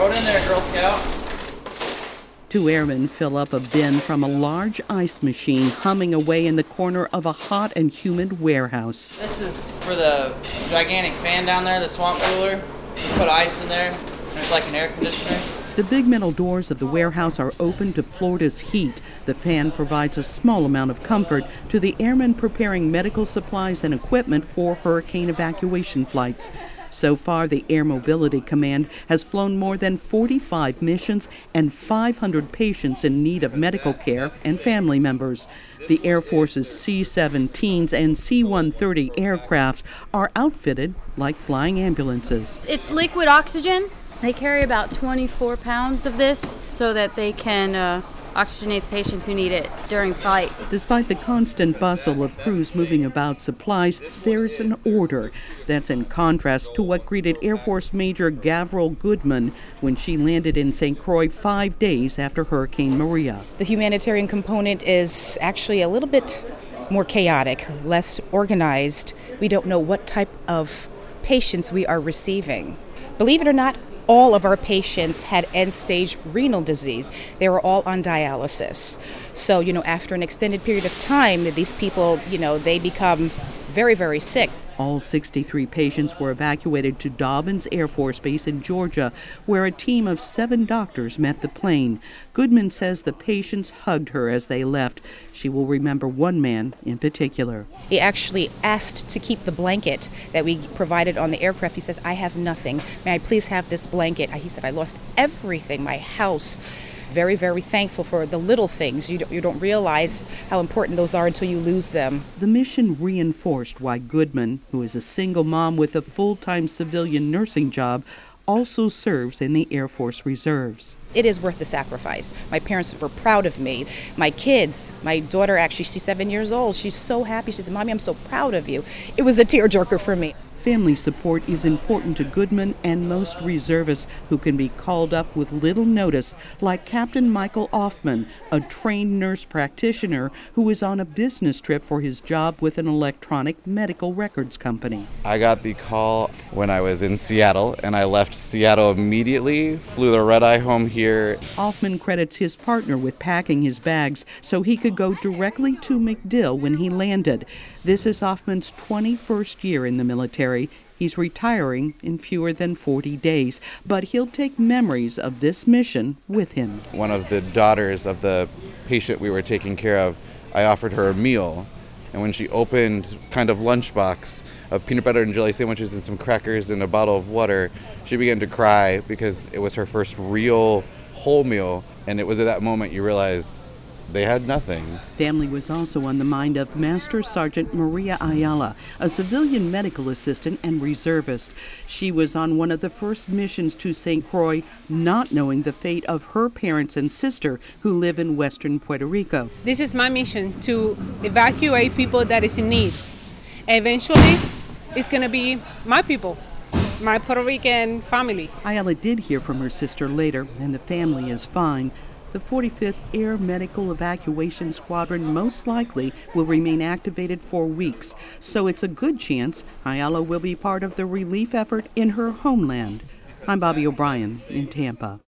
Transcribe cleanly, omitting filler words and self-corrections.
Throw it in there, Girl Scout. Two airmen fill up a bin from a large ice machine humming away in the corner of a hot and humid warehouse. This is for the gigantic fan down there, the swamp cooler. You put ice in there, and it's like an air conditioner. The big metal doors of the warehouse are open to Florida's heat. The fan provides a small amount of comfort to the airmen preparing medical supplies and equipment for hurricane evacuation flights. So far, the Air Mobility Command has flown more than 45 missions and 500 patients in need of medical care and family members. The Air Force's C-17s and C-130 aircraft are outfitted like flying ambulances. It's liquid oxygen. They carry about 24 pounds of this so that they can oxygenate the patients who need it during flight. Despite the constant bustle of crews moving about supplies, there's an order. That's in contrast to what greeted Air Force Major Gavril Goodman when she landed in St. Croix 5 days after Hurricane Maria. The humanitarian component is actually a little bit more chaotic, less organized. We don't know what type of patients we are receiving. Believe it or not, all of our patients had end-stage renal disease. They were all on dialysis. So, after an extended period of time, these people, they become very, very sick. All 63 patients were evacuated to Dobbins Air Force Base in Georgia, where a team of 7 doctors met the plane. Goodman says the patients hugged her as they left. She will remember one man in particular. He actually asked to keep the blanket that we provided on the aircraft. He says, "I have nothing. May I please have this blanket?" He said, "I lost everything, my house." Very, very thankful for the little things. You don't realize how important those are until you lose them. The mission reinforced why Goodman, who is a single mom with a full-time civilian nursing job, also serves in the Air Force Reserves. It is worth the sacrifice. My parents were proud of me. My kids, my daughter, actually, she's 7 years old. She's so happy. She says, "Mommy, I'm so proud of you." It was a tearjerker for me. Family support is important to Goodman and most reservists who can be called up with little notice, like Captain Michael Offman, a trained nurse practitioner who is on a business trip for his job with an electronic medical records company. I got the call when I was in Seattle, and I left Seattle immediately, flew the red-eye home here. Offman credits his partner with packing his bags so he could go directly to MacDill when he landed. This is Offman's 21st year in the military. He's retiring in fewer than 40 days, but he'll take memories of this mission with him. One of the daughters of the patient we were taking care of, I offered her a meal, and when she opened kind of lunchbox of peanut butter and jelly sandwiches and some crackers and a bottle of water, she began to cry because it was her first real whole meal, and it was at that moment you realize they had nothing. Family was also on the mind of Master Sergeant Maria Ayala, a civilian medical assistant and reservist. She was on one of the first missions to St. Croix, not knowing the fate of her parents and sister who live in western Puerto Rico. This is my mission, to evacuate people that is in need. Eventually, it's going to be my people, my Puerto Rican family. Ayala did hear from her sister later, and the family is fine. The 45th Air Medical Evacuation Squadron most likely will remain activated for weeks, so it's a good chance Ayala will be part of the relief effort in her homeland. I'm Bobby O'Brien in Tampa.